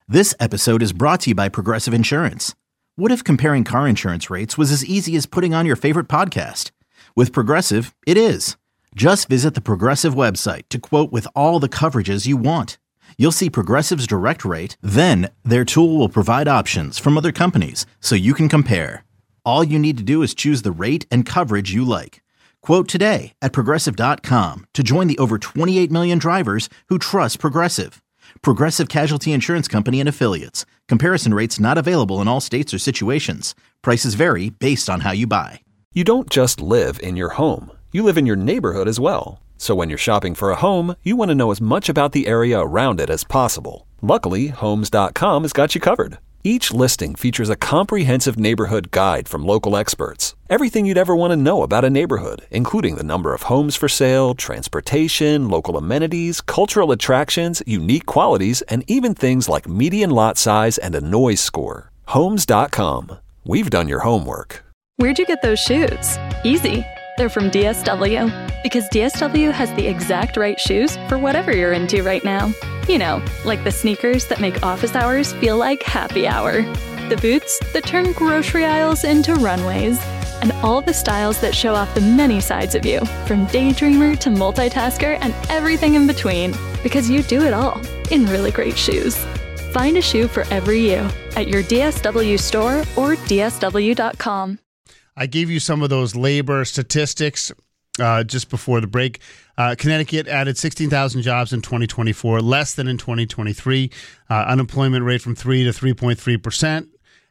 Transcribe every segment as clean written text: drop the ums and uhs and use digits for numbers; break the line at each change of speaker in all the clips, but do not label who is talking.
This episode is brought to you by Progressive Insurance. What if comparing car insurance rates was as easy as putting on your favorite podcast? With Progressive, it is. Just visit the Progressive website to quote with all the coverages you want. You'll see Progressive's direct rate, then their tool will provide options from other companies so you can compare. All you need to do is choose the rate and coverage you like. Quote today at Progressive.com to join the over 28 million drivers who trust Progressive. Progressive Casualty Insurance Company and Affiliates. Comparison rates not available in all states or situations. Prices vary based on how you buy.
You don't just live in your home. You live in your neighborhood as well. So when you're shopping for a home, you want to know as much about the area around it as possible. Luckily, Homes.com has got you covered. Each listing features a comprehensive neighborhood guide from local experts. Everything you'd ever want to know about a neighborhood, including the number of homes for sale, transportation, local amenities, cultural attractions, unique qualities, and even things like median lot size and a noise score. Homes.com. We've done your homework.
Where'd you get those shoes? Easy. They're from DSW. Because DSW has the exact right shoes for whatever you're into right now. You know, like the sneakers that make office hours feel like happy hour. The boots that turn grocery aisles into runways. And all the styles that show off the many sides of you, from daydreamer to multitasker and everything in between. Because you do it all in really great shoes. Find a shoe for every you at your DSW store or DSW.com.
I gave you some of those labor statistics just before the break. Connecticut added 16,000 jobs in 2024, less than in 2023. Unemployment rate from 3 to 3.3%,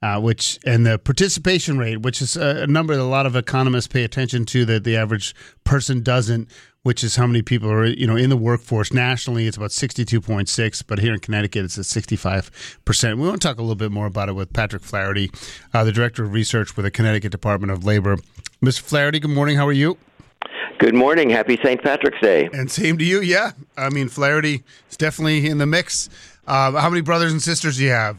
and the participation rate, which is a number that a lot of economists pay attention to that the average person doesn't, which is how many people are in the workforce. Nationally, it's about 62.6, but here in Connecticut, it's at 65%. We want to talk a little bit more about it with Patrick Flaherty, the Director of Research with the Connecticut Department of Labor. Mr. Flaherty, good morning. How are you?
Good morning. Happy St. Patrick's Day.
And same to you, yeah. I mean, Flaherty is definitely in the mix. How many brothers and sisters do you have?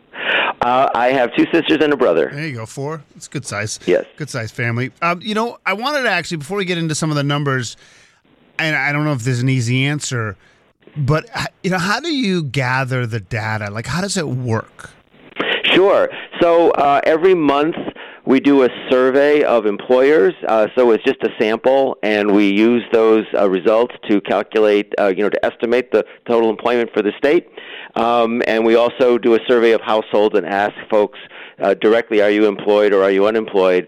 I have 2 sisters and a brother.
There you go, 4. It's good size.
Yes.
Good size family. I wanted to actually, before we get into some of the numbers, and I don't know if there's an easy answer, but how do you gather the data? Like, how does it work?
Sure. So every month we do a survey of employers. So it's just a sample, and we use those results to calculate, to estimate the total employment for the state. And we also do a survey of households and ask folks directly, are you employed or are you unemployed?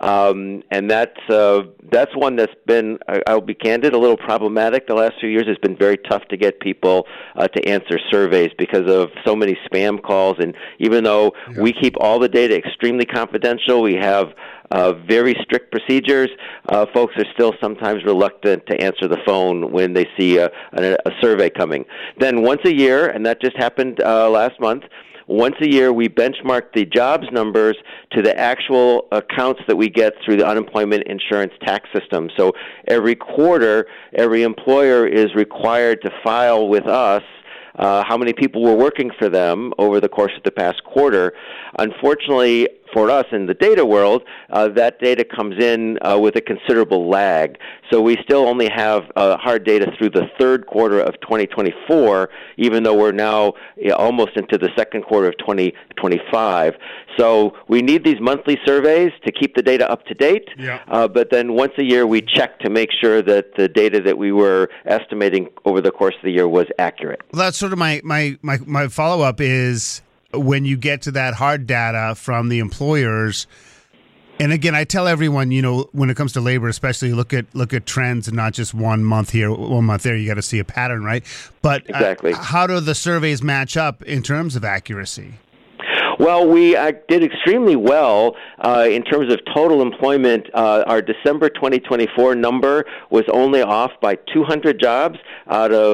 And that's one that's been, I'll be candid, a little problematic the last few years. It's been very tough to get people to answer surveys because of so many spam calls. And even though we keep all the data extremely confidential, we have very strict procedures, folks are still sometimes reluctant to answer the phone when they see a survey coming. Then once a year, and that just happened last month, once a year, we benchmark the jobs numbers to the actual accounts that we get through the unemployment insurance tax system. So every quarter, every employer is required to file with us how many people were working for them over the course of the past quarter. Unfortunately, for us in the data world, that data comes in with a considerable lag. So we still only have hard data through the third quarter of 2024, even though we're now almost into the second quarter of 2025. So we need these monthly surveys to keep the data up to date. Yeah. But then once a year, we check to make sure that the data that we were estimating over the course of the year was accurate.
Well, that's sort of my follow-up is, when you get to that hard data from the employers, and again, I tell everyone, when it comes to labor, especially look at trends and not just 1 month here, 1 month there. You got to see a pattern, right? But
exactly.
How do the surveys match up in terms of accuracy?
Well, we did extremely well in terms of total employment. Our December 2024 number was only off by 200 jobs out of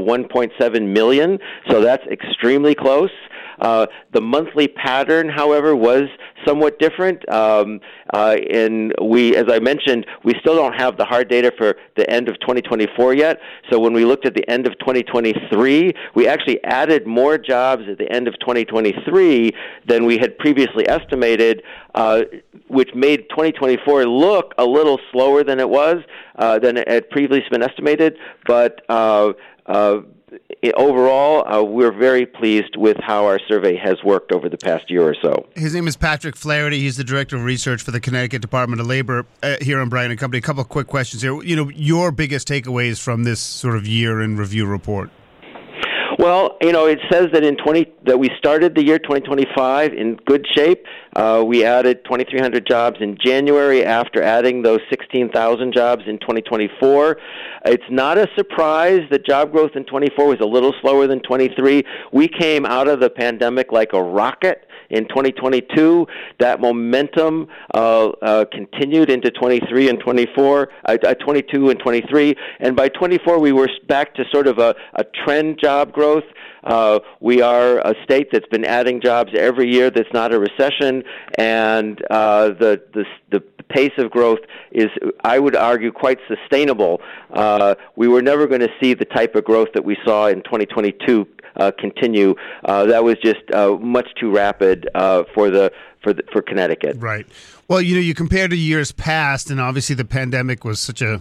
1.7 million. So that's extremely close. The monthly pattern, however, was somewhat different. And we, as I mentioned, we still don't have the hard data for the end of 2024 yet. So when we looked at the end of 2023, we actually added more jobs at the end of 2023 than we had previously estimated, which made 2024 look a little slower than it was, than it had previously been estimated. But overall, we're very pleased with how our survey has worked over the past year or so.
His name is Patrick Flaherty. He's the Director of Research for the Connecticut Department of Labor here on Bryan & Company. A couple of quick questions here. Your biggest takeaways from this sort of year in review report?
Well, it says that we started the year 2025 in good shape. We added 2,300 jobs in January after adding those 16,000 jobs in 2024. It's not a surprise that job growth in 24 was a little slower than 23. We came out of the pandemic like a rocket in 2022. That momentum continued into 23 and 24, 22 and 23, and by 24 we were back to sort of a trend job growth. We are a state that's been adding jobs every year that's not a recession, and the pace of growth is, I would argue, quite sustainable. We were never going to see the type of growth that we saw in 2022 continue. That was just much too rapid for Connecticut.
Right. Well, you compare to years past, and obviously the pandemic was such a,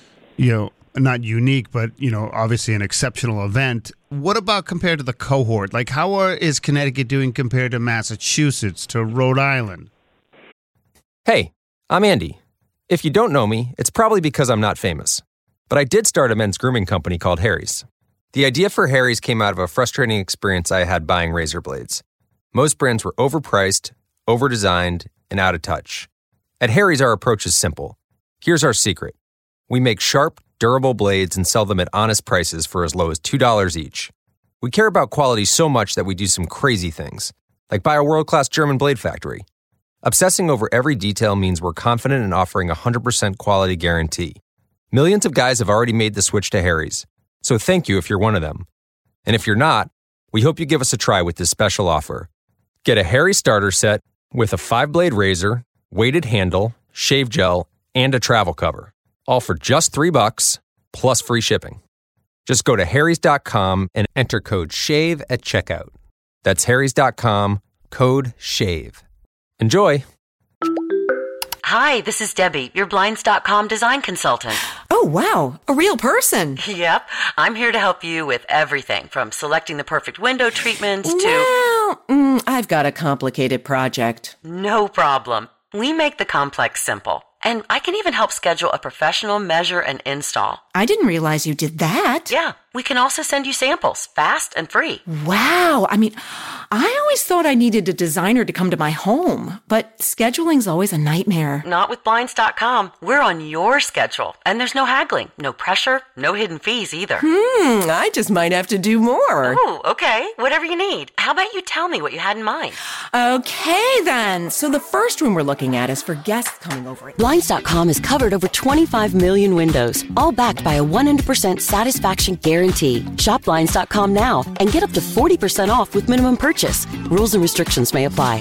not unique, but, obviously an exceptional event. What about compared to the cohort? Like, how is Connecticut doing compared to Massachusetts, to Rhode Island?
Hey, I'm Andy. If you don't know me, it's probably because I'm not famous. But I did start a men's grooming company called Harry's. The idea for Harry's came out of a frustrating experience I had buying razor blades. Most brands were overpriced, overdesigned, and out of touch. At Harry's, our approach is simple. Here's our secret. We make sharp, durable blades and sell them at honest prices for as low as $2 each. We care about quality so much that we do some crazy things, like buy a world-class German blade factory. Obsessing over every detail means we're confident in offering a 100% quality guarantee. Millions of guys have already made the switch to Harry's, so thank you if you're one of them. And if you're not, we hope you give us a try with this special offer. Get a Harry's starter set with a 5-blade razor, weighted handle, shave gel, and a travel cover. All for just $3 plus free shipping. Just go to harrys.com and enter code SHAVE at checkout. That's harrys.com, code SHAVE. Enjoy.
Hi, this is Debbie, your Blinds.com design consultant.
Oh, wow. A real person.
Yep. I'm here to help you with everything from selecting the perfect window treatments to...
Well, I've got a complicated project.
No problem. We make the complex simple. And I can even help schedule a professional measure and install.
I didn't realize you did that.
Yeah. We can also send you samples, fast and free.
Wow. I always thought I needed a designer to come to my home, but scheduling's always a nightmare.
Not with Blinds.com. We're on your schedule, and there's no haggling, no pressure, no hidden fees either.
I just might have to do more.
Oh, okay. Whatever you need. How about you tell me what you had in mind?
Okay, then. So the first room we're looking at is for guests coming over.
Blinds.com has covered over 25 million windows, all backed by a 100% satisfaction guarantee. Shop Blinds.com now and get up to 40% off with minimum purchase. Rules and restrictions may apply.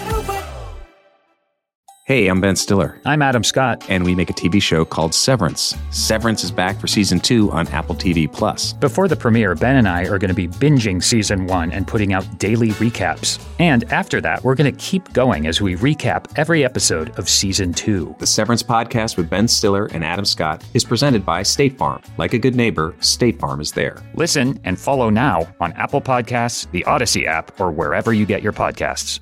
Hey, I'm Ben Stiller.
I'm Adam Scott.
And we make a TV show called Severance. Severance is back for Season 2 on Apple TV+.
Before the premiere, Ben and I are going to be binging Season 1 and putting out daily recaps. And after that, we're going to keep going as we recap every episode of Season 2.
The Severance podcast with Ben Stiller and Adam Scott is presented by State Farm. Like a good neighbor, State Farm is there.
Listen and follow now on Apple Podcasts, the Odyssey app, or wherever you get your podcasts.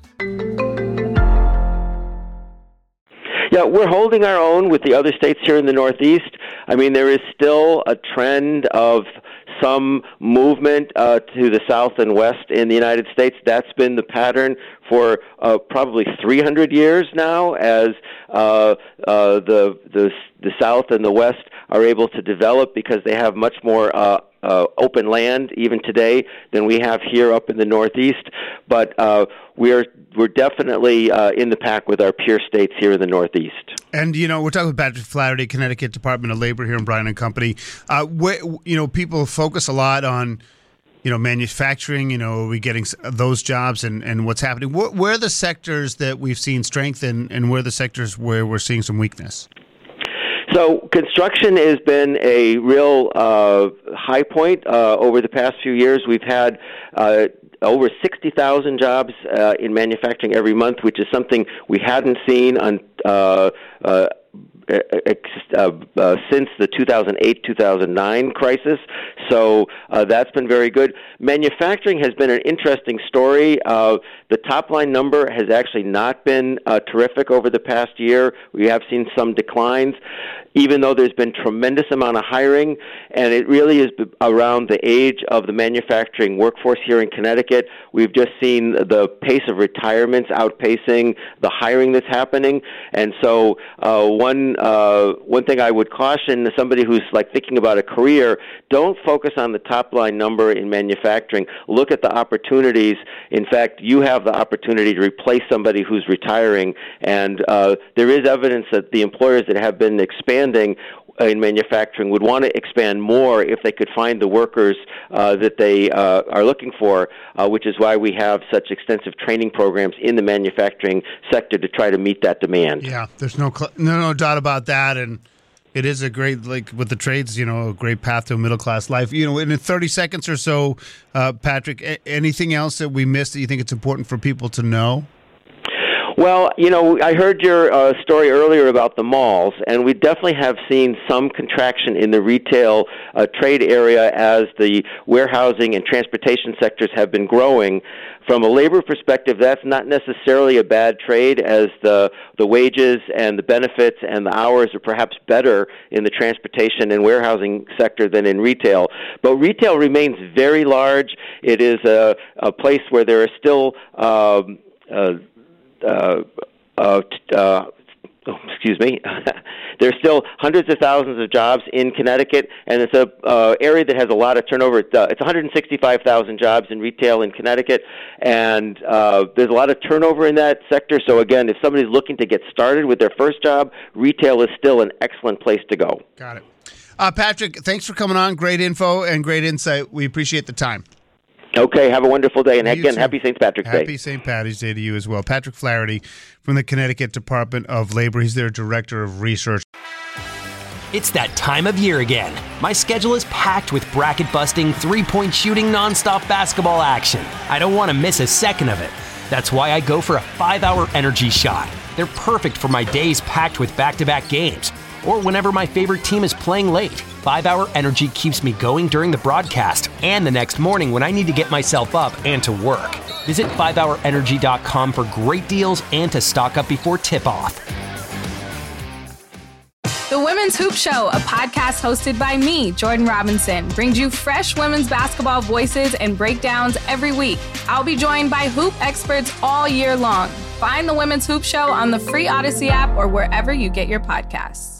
Yeah, we're holding our own with the other states here in the Northeast. There is still a trend of some movement to the south and west in the United States. That's been the pattern for probably 300 years now, as the south and the west are able to develop because they have much more open land even today than we have here up in the Northeast. But we're definitely in the pack with our peer states here in the Northeast. And,
we're talking with Patrick Flaherty, Connecticut Department of Labor here in Bryan & Company. People focus a lot on, manufacturing, are we getting those jobs and what's happening? Where are the sectors that we've seen strength and where are the sectors where we're seeing some weakness?
So construction has been a real high point over the past few years. We've had over 60,000 jobs in manufacturing every month, which is something we hadn't seen since the 2008-2009 crisis. So that's been very good. Manufacturing has been an interesting story. The top-line number has actually not been terrific over the past year. We have seen some declines, even though there's been tremendous amount of hiring, and it really is around the age of the manufacturing workforce here in Connecticut. We've just seen the pace of retirements outpacing the hiring that's happening, and so one thing I would caution somebody who's like thinking about a career: don't focus on the top-line number in manufacturing. Look at the opportunities. In fact, you have the opportunity to replace somebody who's retiring, and there is evidence that the employers that have been expanding in manufacturing would want to expand more if they could find the workers that they are looking for, which is why we have such extensive training programs in the manufacturing sector to try to meet that demand.
Yeah, there's no doubt about that, and it is a great, like with the trades, a great path to a middle-class life. In 30 seconds or so, Patrick, anything else that we missed that you think it's important for people to know?
Well, I heard your story earlier about the malls, and we definitely have seen some contraction in the retail trade area as the warehousing and transportation sectors have been growing. From a labor perspective, that's not necessarily a bad trade, as the wages and the benefits and the hours are perhaps better in the transportation and warehousing sector than in retail. But retail remains very large. It is a place where there are still there's still hundreds of thousands of jobs in Connecticut, and it's a area that has a lot of turnover. It's 165,000 jobs in retail in Connecticut, and there's a lot of turnover in that sector. So again, if somebody's looking to get started with their first job, retail is still an excellent place to go.
Got it. Patrick, thanks for coming on. Great info and great insight. We appreciate the time.
Okay, have a wonderful day, and again, happy St. Patrick's Day.
Happy St. Patty's Day to you as well. Patrick Flaherty from the Connecticut Department of Labor. He's their Director of Research.
It's that time of year again. My schedule is packed with bracket-busting, three-point shooting, nonstop basketball action. I don't want to miss a second of it. That's why I go for a 5-hour energy shot. They're perfect for my days packed with back-to-back games, or whenever my favorite team is playing late. 5-hour energy keeps me going during the broadcast and the next morning when I need to get myself up and to work. Visit 5hourenergy.com for great deals and to stock up before tip-off.
The Women's Hoop Show, a podcast hosted by me, Jordan Robinson, brings you fresh women's basketball voices and breakdowns every week. I'll be joined by hoop experts all year long. Find the Women's Hoop Show on the free Odyssey app or wherever you get your podcasts.